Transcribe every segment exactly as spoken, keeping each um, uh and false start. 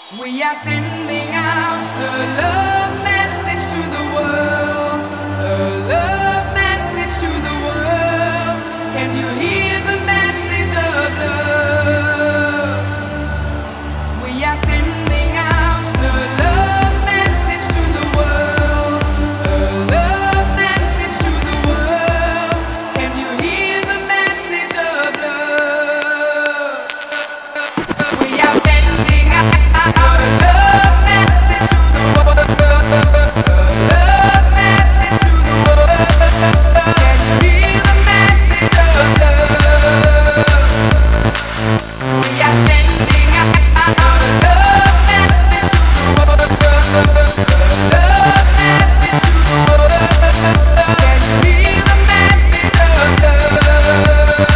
We are sending out a love message to the world, a love message to the world. Can you hear the message of love? We are sending out a love message to the world, a love message to the world. Can you hear the message of love? We are sending out a love message to the world, love message to the world. Can you hear the message of love? We are sending out a love message to the world, love message to the world. Can you hear the message of love?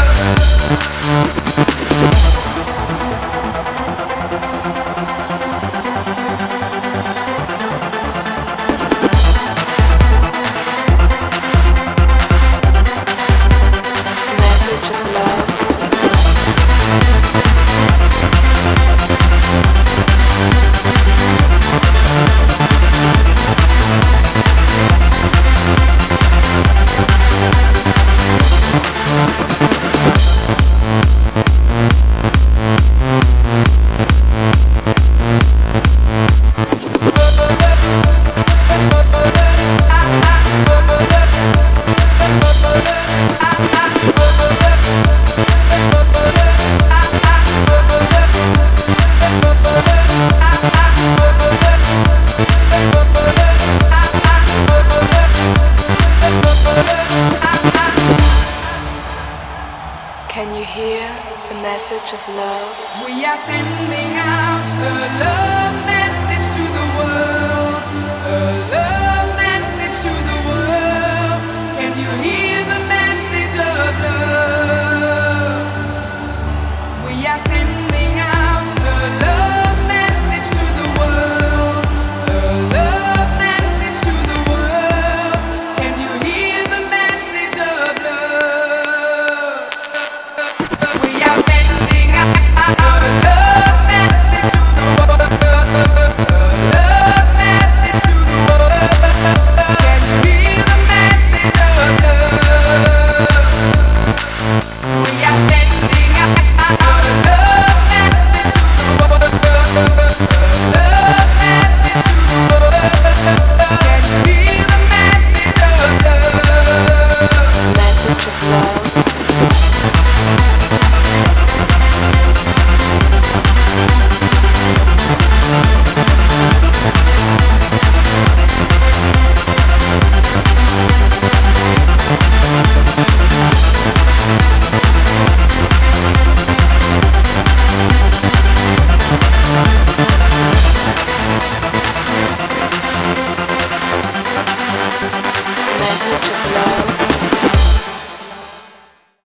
Message of love. Can you hear the message of love? We are sending